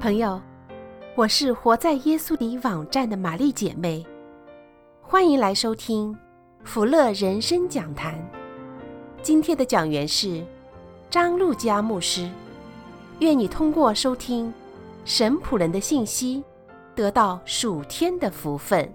朋友，我是活在耶稣里网站的玛丽姐妹，欢迎来收听福乐人生讲坛。今天的讲员是张路嘉牧师。愿你通过收听神仆人的信息，得到属天的福分。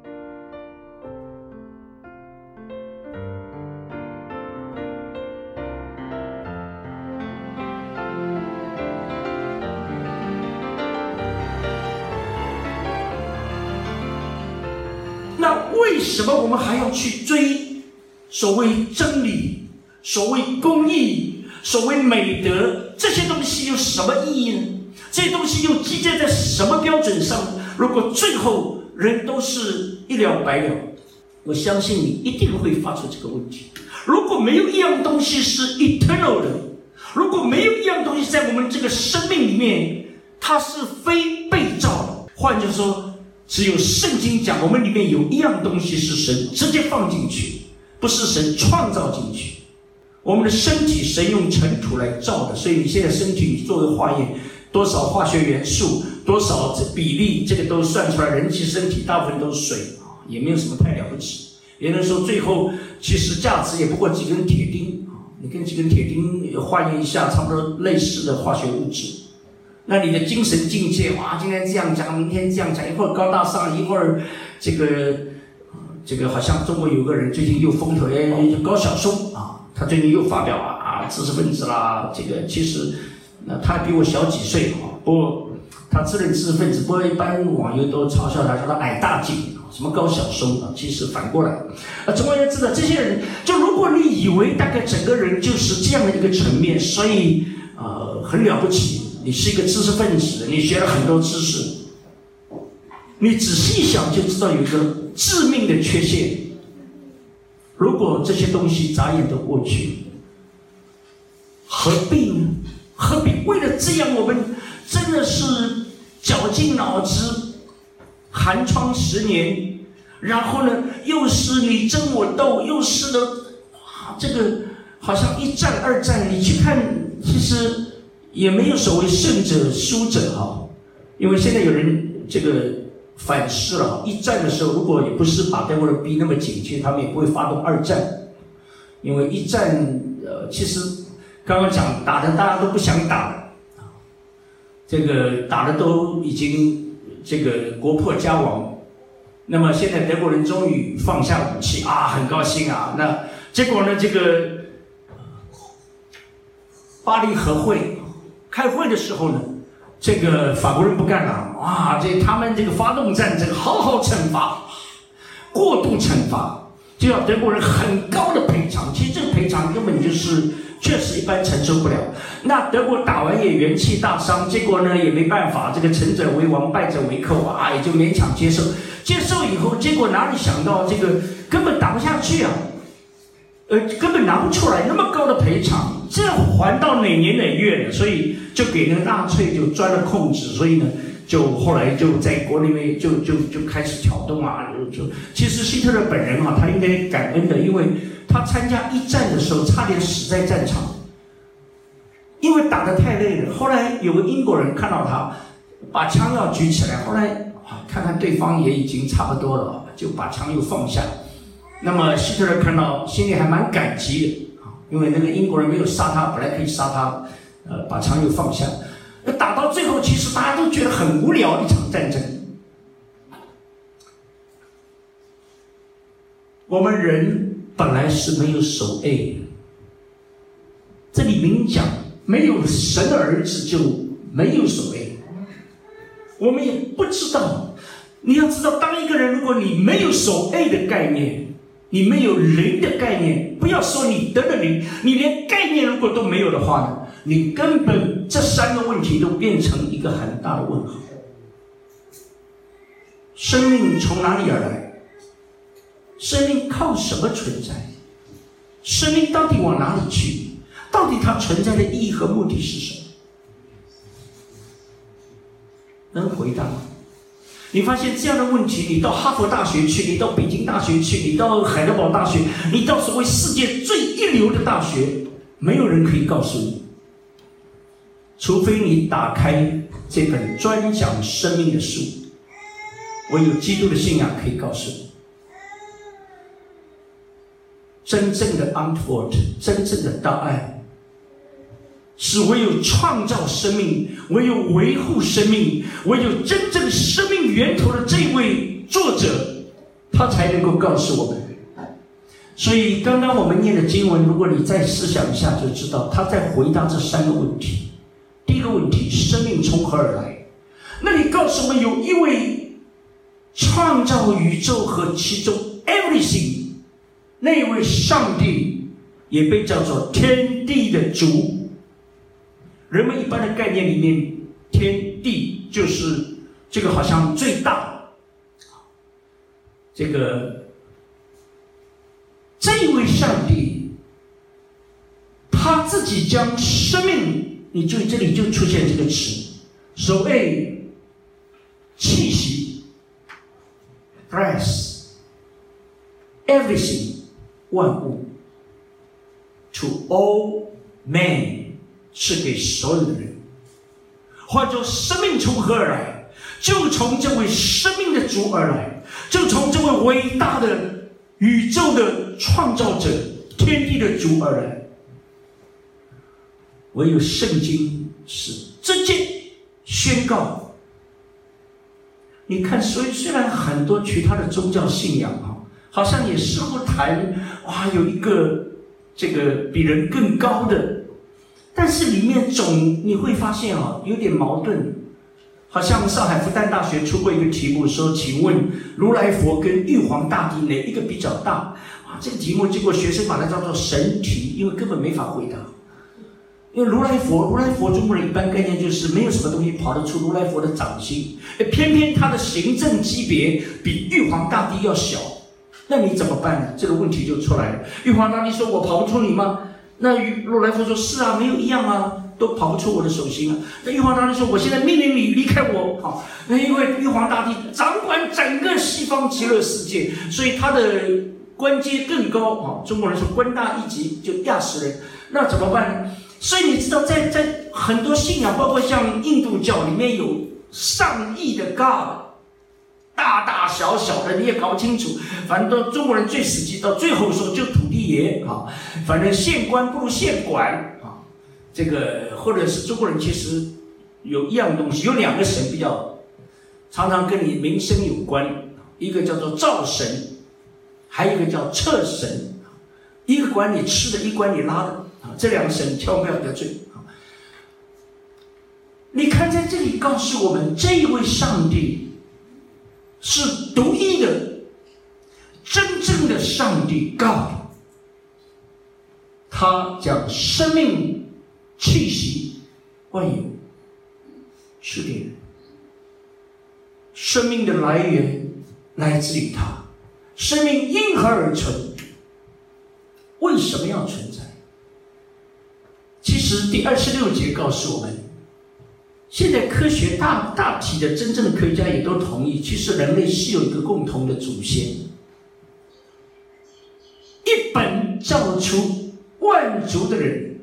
那为什么我们还要去追所谓真理、所谓公义、所谓美德？这些东西有什么意义呢？这些东西又基建在什么标准上？如果最后人都是一了百了，我相信你一定会发出这个问题。如果没有一样东西是 eternal 的，如果没有一样东西在我们这个生命里面，它是非被造的，换句话说，只有圣经讲我们里面有一样东西是神直接放进去，不是神创造进去。我们的身体神用尘土来造的，所以你现在身体你作为化验，多少化学元素，多少比例，这个都算出来。人体身体大部分都是水，也没有什么太了不起。也能说最后其实价值也不过几根铁钉，你跟几根铁钉化验一下，差不多类似的化学物质。那你的精神境界，哇，今天这样讲，明天这样讲，一会儿高大上，一会儿这个好像中国有个人最近又风头，高晓松啊。他最近又发表知识分子啦，这个其实他比我小几岁，不过他自认知识分子，不过一般网友都嘲笑他，说他矮大紧，什么高晓松啊，其实反过来。总而言之呢，这些人就如果你以为大概整个人就是这样的一个层面，所以很了不起，你是一个知识分子，你学了很多知识，你仔细一想就知道有一个致命的缺陷。如果这些东西眨眼都过去，何必呢？何必为了这样，我们真的是绞尽脑汁，寒窗10年，然后呢，又是你争我斗，又是的，这个好像一战二战，你去看，其实也没有所谓胜者输者哈，因为现在有人这个反思了，一战的时候如果也不是把德国人逼那么紧，其实他们也不会发动二战，因为一战其实刚刚讲打的大家都不想打了，这个打的都已经这个国破家亡，那么现在德国人终于放下武器很高兴啊，那结果呢，这个巴黎和会开会的时候呢，这个法国人不干了，他们这个发动战争，好好惩罚，过度惩罚，就要德国人很高的赔偿。其实这个赔偿根本就是确实一般承受不了。那德国打完也元气大伤，结果呢也没办法，这个成者为王，败者为寇也就勉强接受。接受以后，结果哪里想到这个根本打不下去啊，根本拿不出来那么高的赔偿，这还到哪年哪月了？所以就给那个纳粹就钻了空子，所以呢，就后来就在国内面就开始挑动其实希特勒本人他应该感恩的，因为他参加一战的时候差点死在战场，因为打得太累了。后来有个英国人看到他把枪要举起来，后来看看对方也已经差不多了，就把枪又放下。那么希特勒看到心里还蛮感激的，因为那个英国人没有杀他，本来可以杀他，把枪又放下。打到最后，其实大家都觉得很无聊一场战争。我们人本来是没有守A的，这里明讲没有神的儿子就没有守A。我们也不知道，你要知道，当一个人如果你没有守A的概念，你没有灵的概念，不要说你得了灵，你连概念如果都没有的话呢，你根本这3个问题都变成一个很大的问号。生命从哪里而来？生命靠什么存在？生命到底往哪里去？到底它存在的意义和目的是什么？能回答吗？你发现这样的问题，你到哈佛大学去，你到北京大学去，你到海德堡大学，你到所谓世界最一流的大学，没有人可以告诉你。 除非你打开这本专讲生命的书，唯有基督的信仰可以告诉你，真正的 Antwort， 真正的答案，是唯有创造生命，唯有维护生命，唯有真正生命源头的这位作者，他才能够告诉我们。所以刚刚我们念的经文，如果你再思想一下就知道，他在回答这三个问题。第一个问题，生命从何而来？那你告诉我们，有一位创造宇宙和其中 everything， 那位上帝也被叫做天地的主。人们一般的概念里面，天地就是这个好像最大，这位上帝，他自己将生命，你注意这里就出现这个词，所谓气息 breath everything 万物 to all men 是给所有的人。换作生命从何而来？就从这位生命的主而来，就从这位伟大的宇宙的创造者，天地的主而来。唯有圣经是直接宣告。你看，虽然很多其他的宗教信仰好像也似乎谈有一个这个比人更高的，但是里面你会发现有点矛盾。好像上海复旦大学出过一个题目说，请问如来佛跟玉皇大帝哪一个比较大？这个题目结果学生把它叫做神题，因为根本没法回答。因为如来佛中国人一般概念就是没有什么东西跑得出如来佛的掌心，偏偏他的行政级别比玉皇大帝要小，那你怎么办呢？这个问题就出来了。玉皇大帝说我跑不出你吗？那如来佛说是啊，没有一样啊，都跑不出我的手心啊。那玉皇大帝说我现在命令你离开我，因为玉皇大帝掌管整个西方极乐世界，所以他的官阶更高，中国人说官大一级，就压死人。那怎么办呢？所以你知道在很多信仰，包括像印度教里面有上亿的 God， 大大小小的你也搞不清楚，反正中国人最死记，到最后说就土地爷反正县官不如县管这个或者是中国人其实有一样东西，有两个神比较常常跟你名声有关，一个叫做灶神，还有一个叫厕神，一个管你吃的，一管你拉的这两个神千万不要得罪。你看在这里告诉我们，这一位上帝是独一的真正的上帝 God， 他将生命气息万有赐给人，生命的来源来自于他，生命因何而存？为什么要存在？其实第26节告诉我们，现在科学大体的真正的科学家也都同意，其实人类是有一个共同的祖先，一本造出万族的人，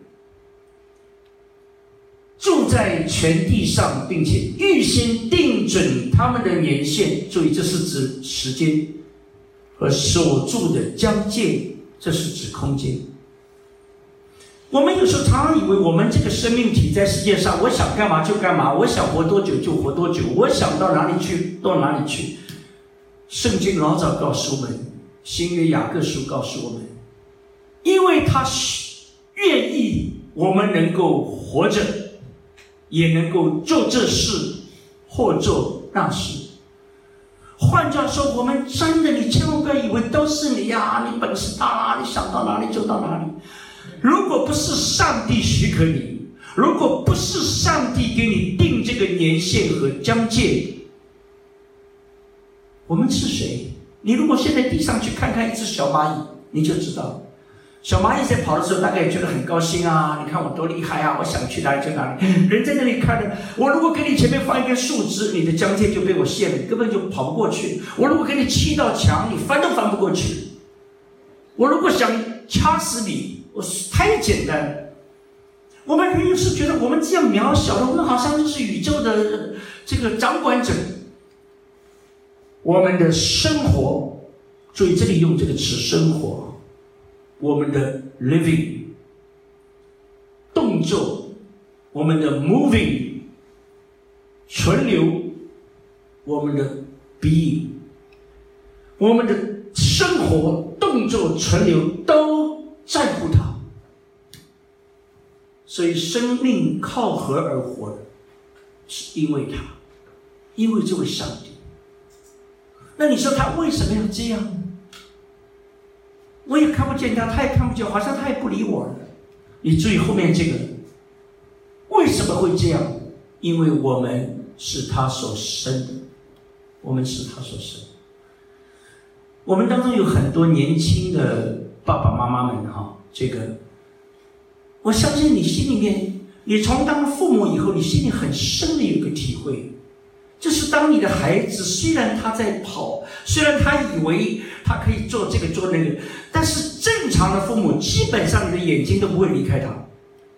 住在全地上，并且预先定准他们的年限。注意，这是指时间和所住的疆界，这是指空间。我们有时候常常以为我们这个生命体在世界上，我想干嘛就干嘛，我想活多久就活多久，我想到哪里去到哪里去。圣经老早告诉我们，新约雅各书告诉我们，因为他愿意我们能够活着，也能够做这事或做那事。换句话说，我们真的，你千万不要以为都是你呀，你本事大啦，你想到哪里就到哪里。如果不是上帝许可你，如果不是上帝给你定这个年限和疆界，我们是谁？你如果现在地上去看看一只小蚂蚁，你就知道，小蚂蚁在跑的时候大概也觉得很高兴啊，你看我多厉害啊，我想去哪里就哪里。人在那里看着，我如果给你前面放一根树枝，你的疆界就被我限了，你根本就跑不过去。我如果给你砌道墙，你翻都翻不过去。我如果想掐死你，太简单了。 我们人有时觉得我们这样渺小的，我们好像就是宇宙的这个掌管者。我们的生活，所以这里用这个词生活，我们的 living 动作，我们的 moving 存留，我们的 being， 我们的生活动作存留都在乎他。所以生命靠何而活的？是因为他，因为这位上帝。那你说他为什么要这样呢？我也看不见他，他也看不见，好像他也不理我了。你注意后面这个，为什么会这样？因为我们是他所生的，我们是他所生的。我们当中有很多年轻的爸爸妈妈们这个，我相信你心里面，你从当父母以后，你心里很深的有一个体会，就是当你的孩子虽然他在跑，虽然他以为他可以做这个做那个，但是正常的父母基本上你的眼睛都不会离开他。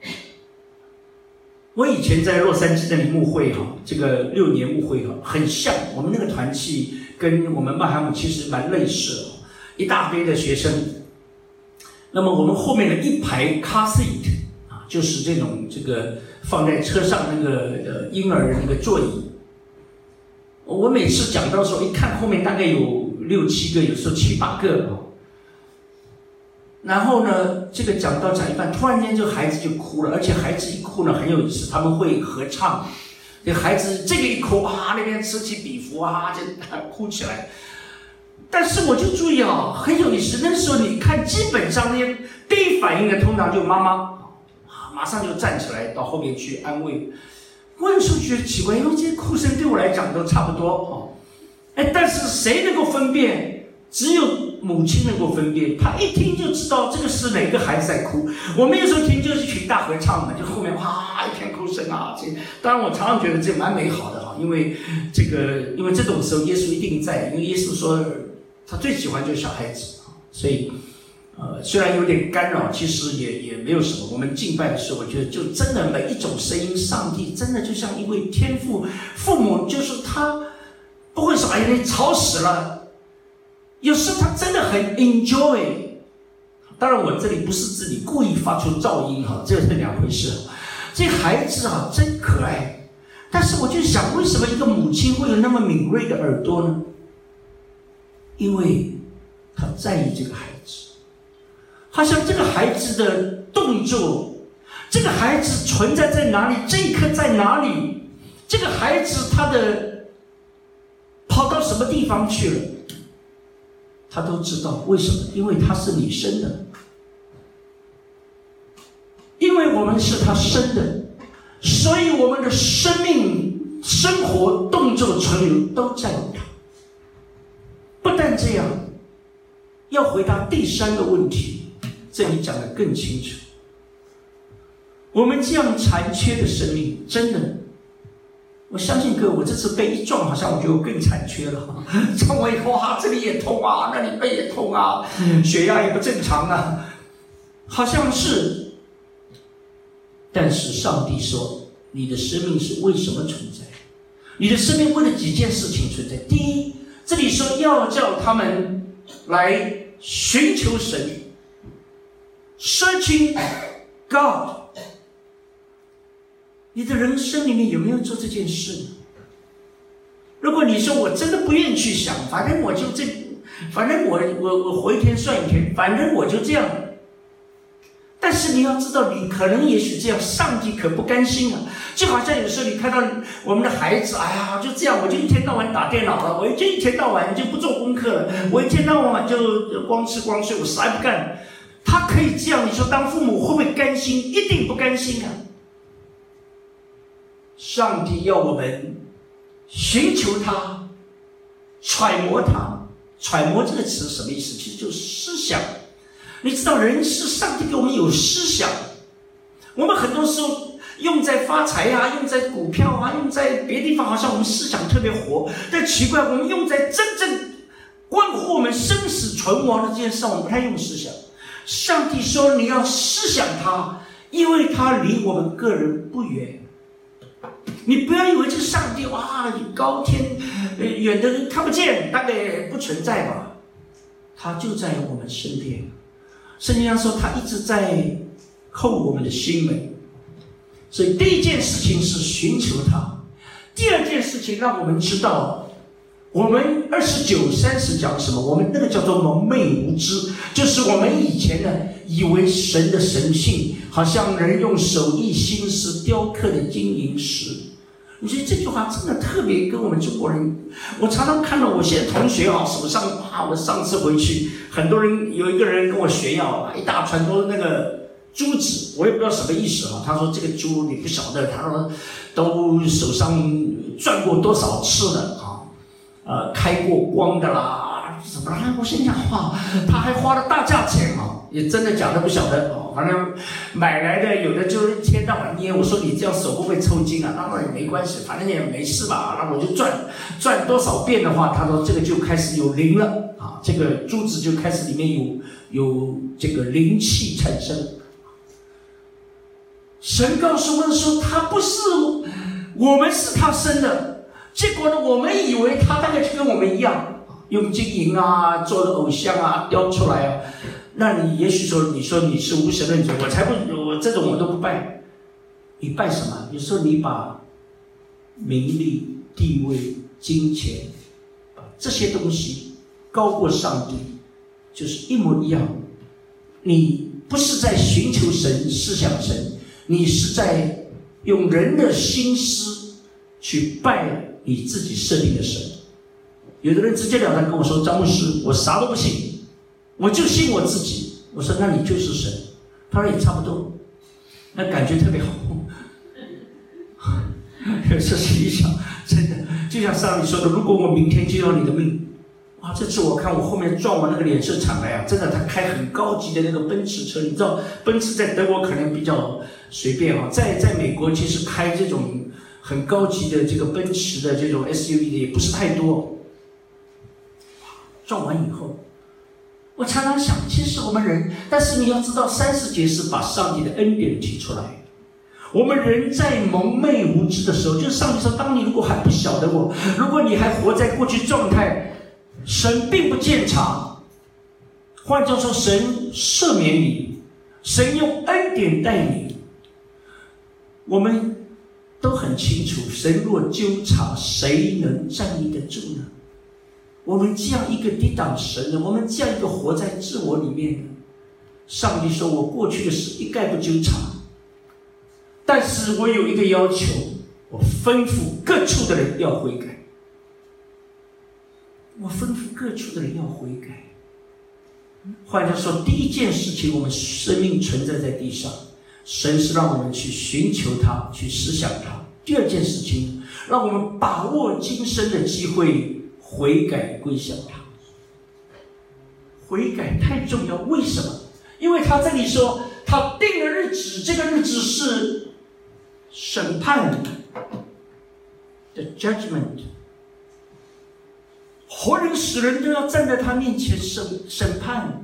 我以前在洛杉矶的牧会这个6年牧会很像，我们那个团契跟我们曼海姆其实蛮类似的，一大堆的学生。那么我们后面的一排 car seat 就是这种这个放在车上那个婴儿的那个座椅。我每次讲到的时候，一看后面大概有6、7个，有时候7、8个。然后呢，这个讲到讲一半，突然间这个孩子就哭了，而且孩子一哭呢很有意思，他们会合唱。这个孩子这个一哭那边此起彼伏就哭起来。但是我就注意很有意思，那时候你看基本上那些第一反应的通常就妈妈马上就站起来到后面去安慰。我有时候觉得奇怪，因为这些哭声对我来讲都差不多但是谁能够分辨？只有母亲能够分辨，她一听就知道这个是哪个孩子在哭。我们有时候听就是一群大合唱嘛，就后面一片哭声当然我常常觉得这蛮美好的因为这种时候耶稣一定在，因为耶稣说他最喜欢就是小孩子所以虽然有点干扰，其实也没有什么。我们敬拜的时候，我觉得就真的每一种声音，上帝真的就像一位天父，父母就是他不会说你吵死了。有时候他真的很 enjoy， 当然我这里不是指你故意发出噪音这是两回事。这孩子真可爱，但是我就想，为什么一个母亲会有那么敏锐的耳朵呢？因为他在意这个孩子，好像这个孩子的动作，这个孩子存在在哪里，这一刻在哪里，这个孩子他的跑到什么地方去了，他都知道。为什么？因为他是你生的，因为我们是他生的，所以我们的生命、生活、动作、存留都在乎他。不但这样，要回答第3个问题，这里讲得更清楚。我们这样残缺的生命，真的，我相信各位，我这次背一撞，好像我觉得我更残缺了。撞我以后这里也痛那里背也痛血压也不正常好像是。但是上帝说，你的生命是为什么存在？你的生命为了几件事情存在。第一，这里说要叫他们来寻求神 ，searching God。你的人生里面有没有做这件事呢？如果你说我真的不愿意去想，反正我就反正我活一天算一天，反正我就这样。但是你要知道，你可能也许这样，上帝可不甘心就好像有时候你看到我们的孩子，就这样，我就一天到晚打电脑了，我就一天到晚就不做功课了，我一天到晚就光吃光睡，我啥也不干。他可以这样，你说当父母会不会甘心？一定不甘心上帝要我们寻求他，揣摩他。揣摩这个词什么意思？其实就是思想。你知道人是上帝给我们有思想，我们很多时候用在发财用在股票用在别的地方，好像我们思想特别活，但奇怪，我们用在真正关乎我们生死存亡的这件事上，我们不太用思想。上帝说你要思想他， 因为他离我们个人不远。你不要以为这个上帝哇，高天远的看不见，大概不存在吧？他就在我们身边。圣经上说，他一直在叩我们的心门。所以第一件事情是寻求他，第二件事情让我们知道，我们29、30讲什么？我们那个叫做蒙昧无知，就是我们以前呢以为神的神性，好像人用手艺心思雕刻的金银石。你觉得这句话真的特别跟我们中国人，我常常看到我现在同学手上我上次回去，很多人有一个人跟我炫耀，一大船都是那个珠子，我也不知道什么意思他说这个珠你不晓得，他说都手上转过多少次的开过光的啦，什么啦？我心想他还花了大价钱也真的假的不晓得反正买来的有的就是一天到晚捏，我说你这样手会不会抽筋啊？那也没关系，反正也没事吧。那我就转多少遍的话，他说这个就开始有灵了这个珠子就开始里面有这个灵气产生。神告诉我们说，他不是我们是他生的，结果呢，我们以为他大概就跟我们一样，用金银做的偶像雕出来那你也许说，你说你是无神论者，我才不，我这种我都不拜。你拜什么？有时候你把名利、地位、金钱，这些东西高过上帝，就是一模一样。你不是在寻求神、思想神，你是在用人的心思去拜你自己设定的神。有的人直截了当跟我说：“张牧师，我啥都不信。”我就信我自己。我说那你就是神。他说也差不多，那感觉特别好。有时候心里想，真的就像上帝说的，如果我明天就要你的命，这次我看我后面撞我那个脸色惨来真的他开很高级的那个奔驰车，你知道奔驰在德国可能比较随便在美国其实开这种很高级的这个奔驰的这种 SUV 的也不是太多。撞完以后，我常常想，其实我们人，但是你要知道30节是把上帝的恩典提出来。我们人在蒙昧无知的时候，就是上帝说，当你如果还不晓得我，如果你还活在过去状态，神并不鉴察。换句话说，神赦免你，神用恩典待你。我们都很清楚，神若纠察，谁能站立得住呢？我们这样一个抵挡神的，我们这样一个活在自我里面的，上帝说，我过去的事一概不纠察，但是我有一个要求，我吩咐各处的人要悔改。我吩咐各处的人要悔改。换句话说，第一件事情，我们生命存在在地上，神是让我们去寻求他，去思想他。第二件事情，让我们把握今生的机会，悔改归向他。悔改太重要，为什么？因为他这里说，他定了日子，这个日子是审判的 judgment， 活人死人都要站在他面前审判。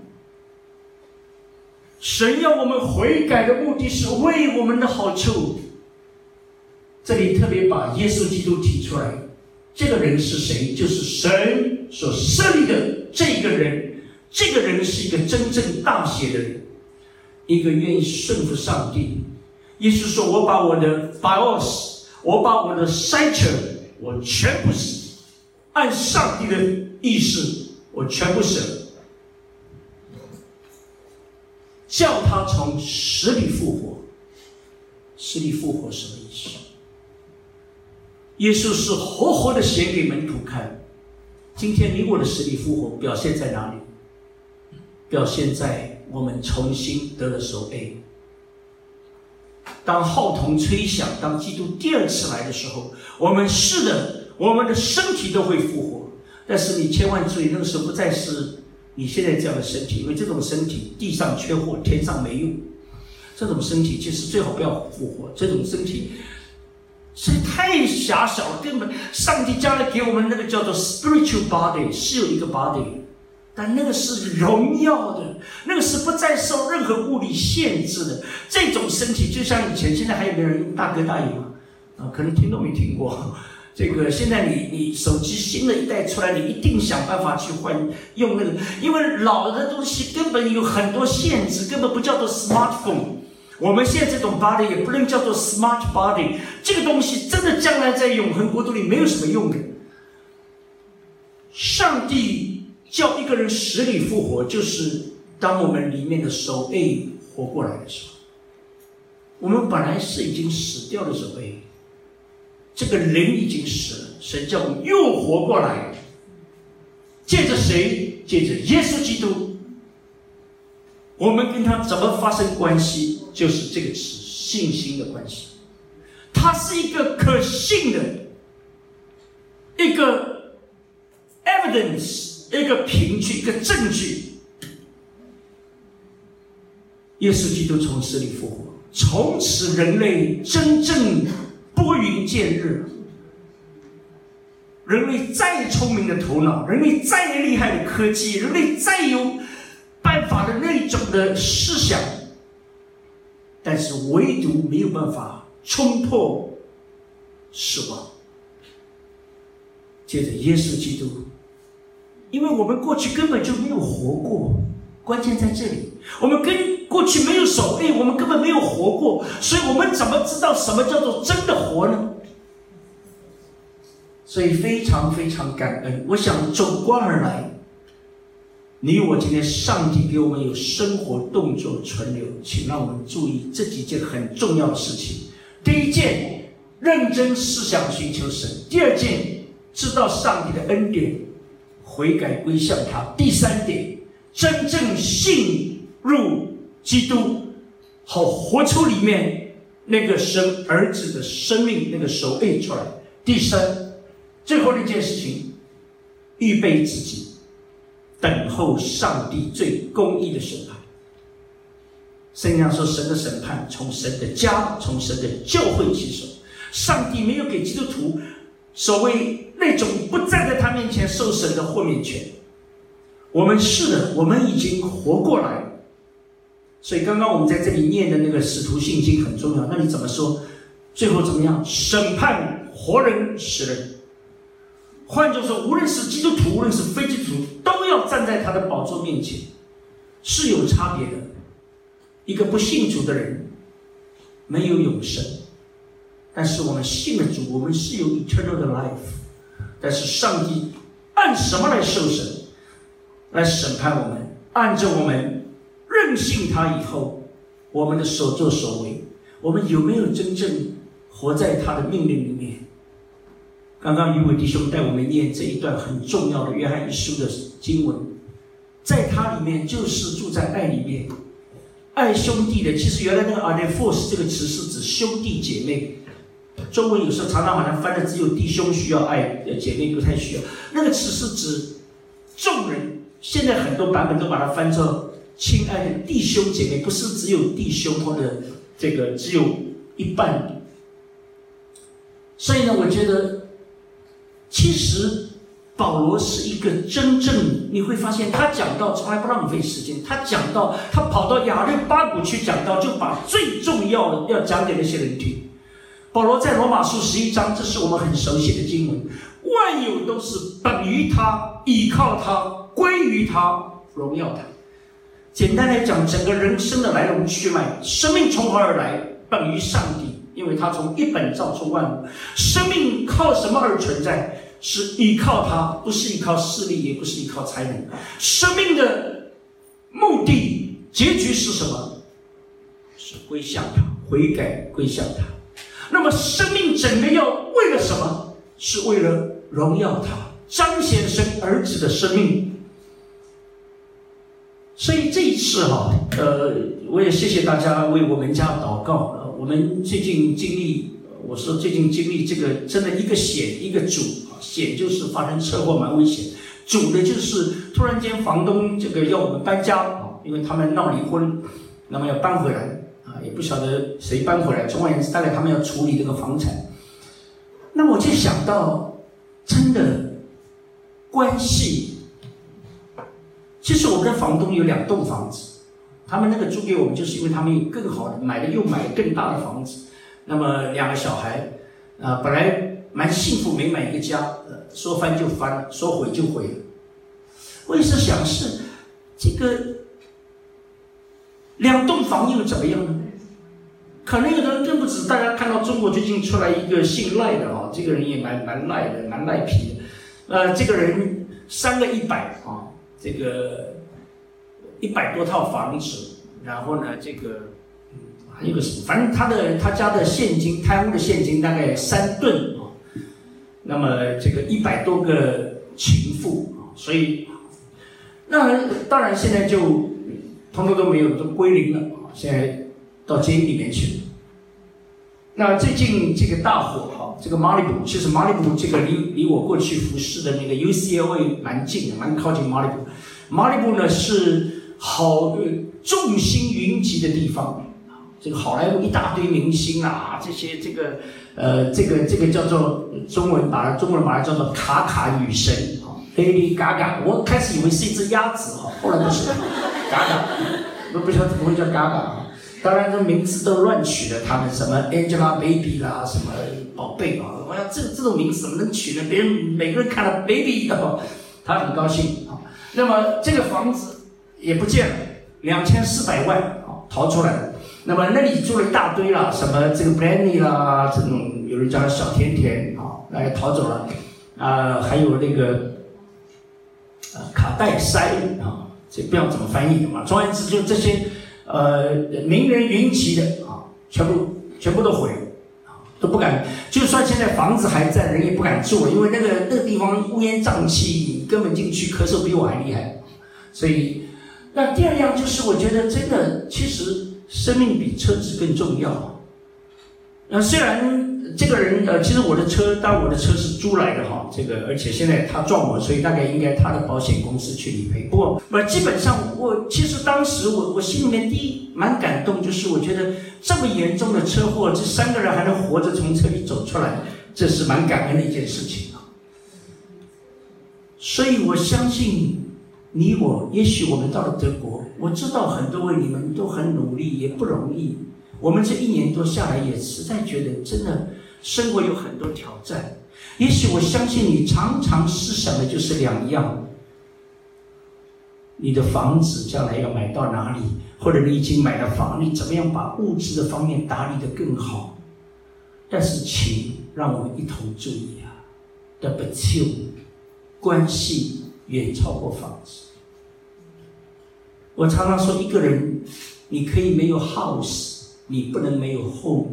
神要我们悔改的目的是为我们的好处。这里特别把耶稣基督提出来，这个人是谁？就是神所设立的这个人。这个人是一个真正大写的人，一个愿意顺服上帝。耶稣说，我把我的 bios， 我把我的 stature， 我全部按上帝的意思，我全部舍，叫他从死里复活。死里复活什么意思？耶稣是活活的显给门徒看。今天你我的死里复活表现在哪里？表现在我们重新得了手 A。 当号筒吹响，当基督第二次来的时候，我们是的，我们的身体都会复活。但是你千万注意，那个时候不再是你现在这样的身体，因为这种身体地上缺货，天上没用。这种身体其实最好不要复活，这种身体是太狭小了，根本上帝将来给我们那个叫做 spiritual body， 是有一个 body， 但那个是荣耀的，那个是不再受任何物理限制的。这种身体就像以前，现在还有个人用大哥大姨嘛，可能听都没听过。这个现在你手机新的一代出来，你一定想办法去换用那个，因为老的东西根本有很多限制，根本不叫做 smartphone。我们现在这种 body 也不能叫做 smart body， 这个东西真的将来在永恒国度里没有什么用的。上帝叫一个人死里复活，就是当我们里面的手 A 活过来的时候。我们本来是已经死掉的手 A， 这个灵已经死了，神叫我们又活过来。借着谁？借着耶稣基督。我们跟他怎么发生关系？就是这个词，信心的关系。它是一个可信的一个 evidence， 一个凭据，一个证据。耶稣基督从死里复活，从此人类真正拨云见日。人类再聪明的头脑，人类再厉害的科技，人类再有办法的那种的思想，但是唯独没有办法冲破死亡。接着耶稣基督，因为我们过去根本就没有活过，关键在这里，我们跟过去没有手背，我们根本没有活过，所以我们怎么知道什么叫做真的活呢？所以非常非常感恩。我想走过而来，你我今天上帝给我们有生活动作存留，请让我们注意这几件很重要的事情。第一件，认真思想寻求神；第二件，知道上帝的恩典，悔改归向他；第三点，真正信入基督，好活出里面那个生儿子的生命，那个手背出来；第三，最后一件事情，预备自己等候上帝最公义的审判。圣经上说，神的审判从神的家，从神的教会起手。上帝没有给基督徒所谓那种不站在他面前受审的豁免权。我们是的，我们已经活过来。所以刚刚我们在这里念的那个使徒信经很重要。那你怎么说？最后怎么样？审判活人死人。换句话说，无论是基督徒，无论是非基督徒，都要站在他的宝座面前，是有差别的。一个不信主的人没有永生，但是我们信了主，我们是有 eternal 的 life。但是上帝按什么来受审？来审判我们？按照我们任性他以后，我们的所作所为，我们有没有真正活在他的命令里面？刚刚于伟弟兄带我们念这一段很重要的约翰一书的经文，在他里面就是住在爱里面，爱兄弟的。其实原来那个 adelphos 这个词是指兄弟姐妹，中文有时候常常好像翻的只有弟兄需要爱，姐妹不太需要。那个词是指众人，现在很多版本都把它翻作亲爱的弟兄姐妹，不是只有弟兄或者这个只有一半。所以呢，我觉得其实保罗是一个真正，你会发现他讲到从来不浪费时间，他讲到他跑到亚略巴谷去讲到，就把最重要的要讲给那些人听。保罗在罗马书11章，这是我们很熟悉的经文，万有都是本于他，倚靠他，归于他，荣耀他。简单来讲，整个人生的来龙去脉，生命从何而来？本于上帝，因为他从一本造出万物。生命靠什么而存在？是依靠他，不是依靠势力，也不是依靠才能。生命的目的结局是什么？是归向他，悔改归向他。那么生命整个要为了什么？是为了荣耀他，彰显神儿子的生命。所以这一次我也谢谢大家为我们家祷告。我们最近经历，我说最近经历这个真的一个险一个主。险就是发生车祸蛮危险，主的就是突然间房东这个要我们搬家，因为他们闹离婚，那么要搬回来也不晓得谁搬回来，总而言之大概他们要处理这个房产。那么我就想到真的关系其实我们的房东有2栋房子，他们那个租给我们，就是因为他们有更好的买了更大的房子。那么2个小孩，本来蛮幸福美满一个家，说翻就翻了，说毁就毁了。我也是想是这个2栋房又怎么样呢？可能有的人更不止，大家看到中国最近出来一个姓赖的啊，这个人也蛮赖的，蛮赖皮的。这个人3个100啊，这个100多套房子，然后呢，这个还有个什么，反正他家的现金，贪污的现金大概3吨啊。那么这个100多个情妇啊，所以那当然现在就通通都没有，都归零了啊，现在到监狱里面去了。那最近这个大火哈，这个马里布，其实马里布这个离我过去服侍的那个 UCLA 蛮近的，蛮靠近马里布。马里布呢是众星云集的地方，这个好莱坞一大堆明星啊，这些这个叫做中文人把它叫做卡卡女神啊 ，Lady Gaga。我开始以为是一只鸭子哈，后来不是，Gaga， 我不晓得怎么会叫 Gaga 啊。当然，这名字都乱取的，他们什么 Angelababy 啦，什么宝贝啊，我想这种名字怎么能取呢？别人每个人看了 baby 哦，他很高兴啊。那么这个房子也不见了，2400万啊，逃出来了。那么那里住了一大堆啦，什么这个 Brandy 啦，这种有人叫小甜甜啊，来逃走了还有那个卡戴珊啊，这不知道怎么翻译的嘛。总而言之，就这些。名人云集的啊，全部都毁了啊，都不敢。就算现在房子还在，人也不敢住了，因为那个地方乌烟瘴气，你根本进去咳嗽比我还厉害。所以，那第二样就是，我觉得真的，其实生命比车子更重要。虽然这个人其实我的车是租来的哈，这个而且现在他撞我，所以大概应该他的保险公司去理赔。不过基本上其实当时我心里面第一蛮感动，就是我觉得这么严重的车祸，这3个人还能活着从车里走出来，这是蛮感恩的一件事情啊。所以我相信你我，也许我们到了德国，我知道很多位你们都很努力，也不容易。我们这1年多下来，也实在觉得真的生活有很多挑战。也许我相信你常常思想的就是2样：你的房子将来要买到哪里，或者你已经买了房，你怎么样把物质的方面打理得更好。但是请让我们一同注意啊，的不求关系远超过房子。我常常说，一个人你可以没有 house，你不能没有 home，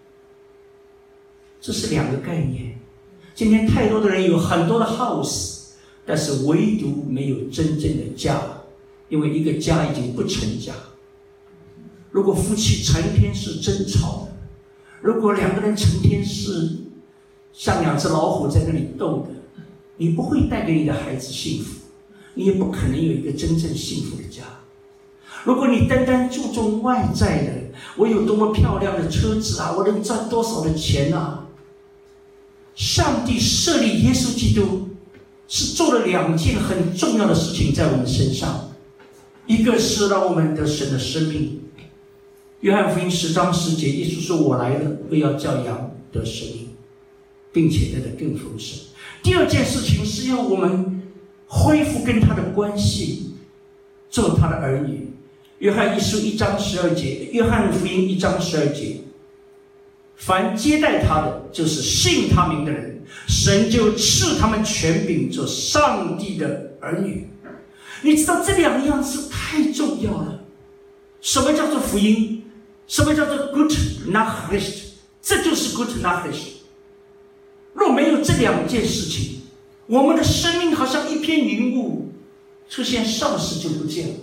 这是2个概念。今天太多的人有很多的 house， 但是唯独没有真正的家，因为一个家已经不成家。如果夫妻成天是争吵的，如果2个人成天是像2只老虎在那里斗的，你不会带给你的孩子幸福，你也不可能有一个真正幸福的家。如果你单单注重外在的，我有多么漂亮的车子啊，我能赚多少的钱啊，上帝设立耶稣基督是做了2件很重要的事情在我们身上。一个是让我们得神的生命，约翰福音10章10节，耶稣说，我来了为要叫羊得生命，并且得的更丰盛。第二件事情是要我们恢复跟他的关系，做他的儿女。约翰一书1章12节，约翰福音1章12节，凡接待他的，就是信他名的人，神就赐他们权柄做上帝的儿女。你知道这2样是太重要了。什么叫做福音？什么叫做 good knowledge？ 这就是 good knowledge。 若没有这2件事情，我们的生命好像一片云雾，出现丧失就不见了。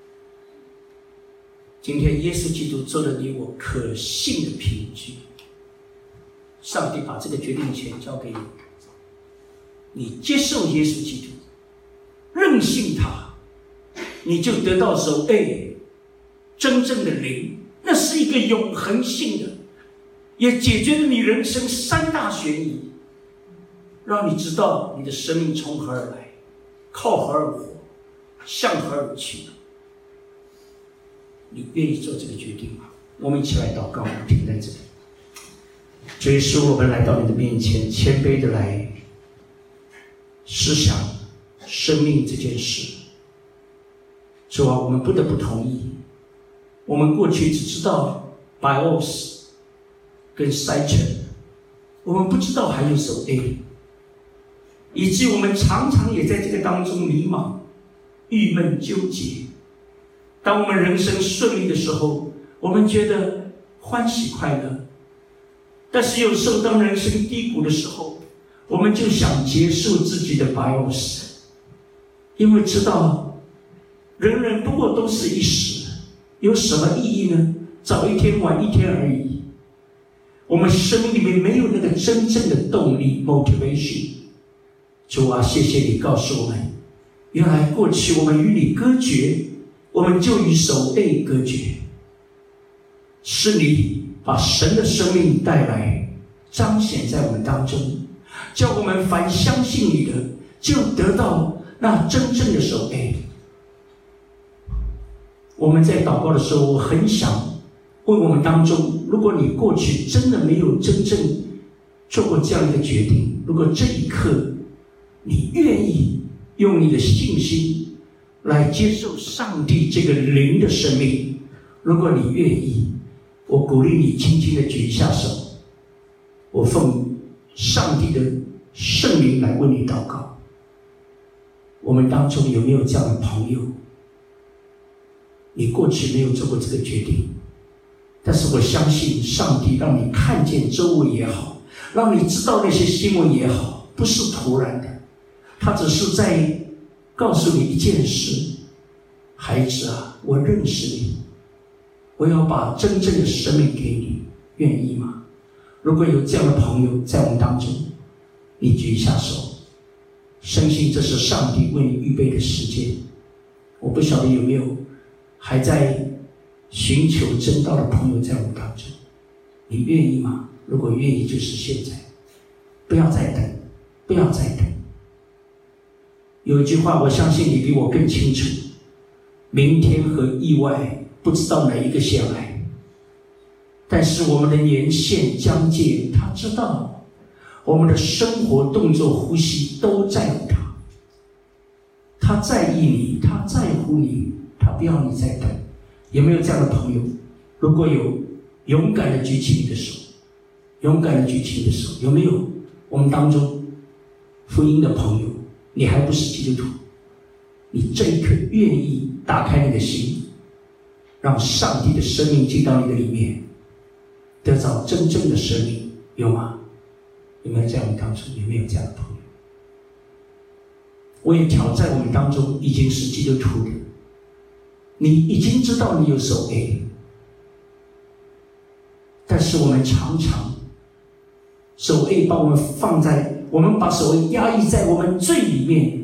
今天耶稣基督做了你我可信的凭据，上帝把这个决定权交给你，你接受耶稣基督，任性他，你就得到手真正的灵，那是一个永恒性的，也解决了你人生3大悬疑，让你知道你的生命从何而来，靠何而活， 向何而去呢？你愿意做这个决定吗？我们一起来祷告，停在这里。主耶稣，我们来到你的面前，谦卑的来思想生命这件事。主啊，我们不得不同意，我们过去只知道 bios 跟 cycle， 我们不知道还有手 A， 以及我们常常也在这个当中迷茫、郁闷、纠结。当我们人生顺利的时候，我们觉得欢喜快乐，但是有时候当人生低谷的时候，我们就想结束自己的 bios， 因为知道人人不过都是一时，有什么意义呢？早一天晚一天而已。我们生命里面没有那个真正的动力 motivation。 主啊，谢谢你告诉我们，原来过去我们与你隔绝，我们就与手 A 隔绝，是你把神的生命带来彰显在我们当中，叫我们凡相信你的就得到那真正的手 A。 我们在祷告的时候，我很想问我们当中，如果你过去真的没有真正做过这样一个决定，如果这一刻你愿意用你的信心来接受上帝这个灵的生命，如果你愿意，我鼓励你轻轻的举一下手，我奉上帝的圣灵来为你祷告。我们当中有没有这样的朋友，你过去没有做过这个决定，但是我相信上帝让你看见周围也好，让你知道那些新闻也好，不是突然的，他只是在告诉你一件事：孩子啊，我认识你，我要把真正的生命给你，愿意吗？如果有这样的朋友在我们当中，你举一下手，深信这是上帝为你预备的时间。我不晓得有没有还在寻求真道的朋友在我们当中，你愿意吗？如果愿意，就是现在，不要再等，不要再等。有一句话，我相信你比我更清楚：明天和意外不知道哪一个先来，但是我们的年限将届，他知道我们的生活、动作、呼吸都在乎他，他在意你，他在乎你，他不要你再等。有没有这样的朋友？如果有，勇敢的举起你的手，勇敢的举起你的手。有没有我们当中福音的朋友？你还不是基督徒，你这一刻愿意打开你的心，让上帝的生命进到你的里面，得到真正的生命，有吗？有没有这样的当中？有没有这样的朋友？我也挑战我们当中已经是基督徒的，你已经知道你有手 A， 但是我们常常手 A 把我们放在，我们把手 A 压抑在我们最里面，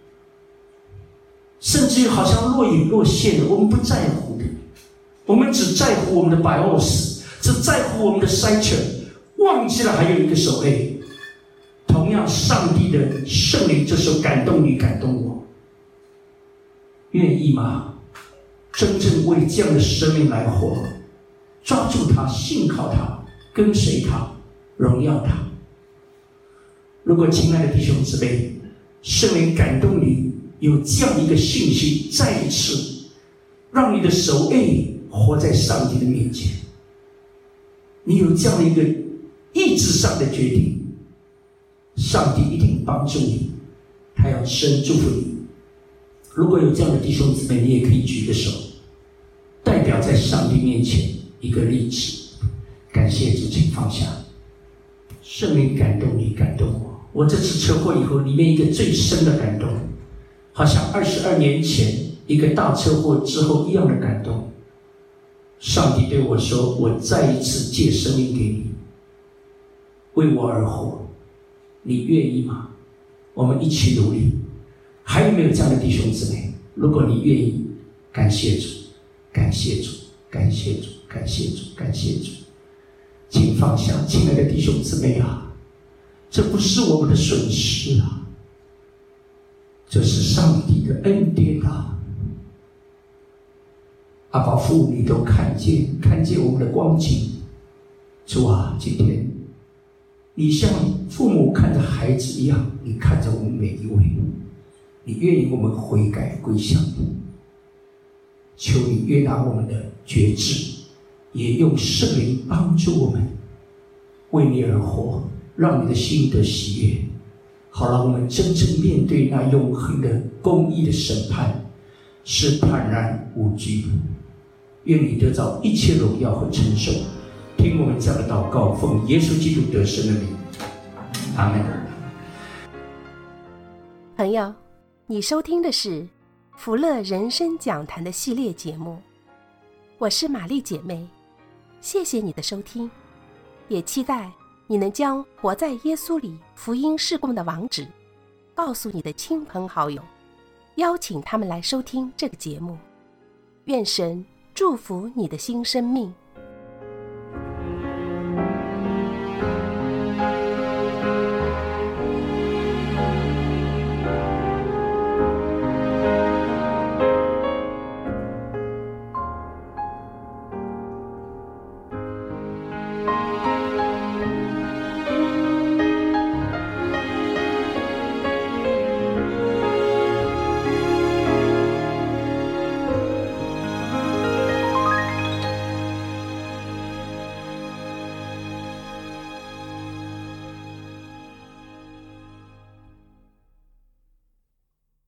甚至于好像若隐若现的，我们不在乎的，我们只在乎我们的 bios， 只在乎我们的 cycle， 忘记了还有一个手 A。 同样，上帝的圣灵这时候感动你，感动我，愿意吗？真正为这样的生命来活，抓住它，信靠它，跟随它，荣耀它。如果亲爱的弟兄姊妹，圣灵感动你有这样一个信心，再一次让你的手 A 活在上帝的面前，你有这样的一个意志上的决定，上帝一定帮助你，他要深祝福你。如果有这样的弟兄姊妹，你也可以举个手，代表在上帝面前一个立志。感谢主，请放下。圣灵感动你，感动我。我这次车祸以后，里面一个最深的感动，好像22年前一个大车祸之后一样的感动。上帝对我说：“我再一次借生命给你，为我而活，你愿意吗？”我们一起努力。还有没有这样的弟兄姊妹？如果你愿意，感谢主，感谢主，感谢主，感谢主，感谢主。请放下，亲爱的弟兄姊妹啊，这不是我们的损失啊，这是上帝你的恩典啊！阿爸父，你都看见我们的光景。主啊，今天你像父母看着孩子一样，你看着我们每一位，你愿意我们悔改归向你。求你悦纳我们的决志，也用圣灵帮助我们为你而活，让你的心得喜悦，好让我们真正面对那永恒的公义的审判，是坦然无惧。愿你得着一切荣耀和称颂。听我们这样的祷告，奉耶稣基督得胜的名，阿们。 朋友，你收听的是福乐人生讲坛的系列节目，我是玛丽姐妹，谢谢你的收听，也期待你能将活在耶稣里福音事工的网址告诉你的亲朋好友，邀请他们来收听这个节目。愿神祝福你的新生命。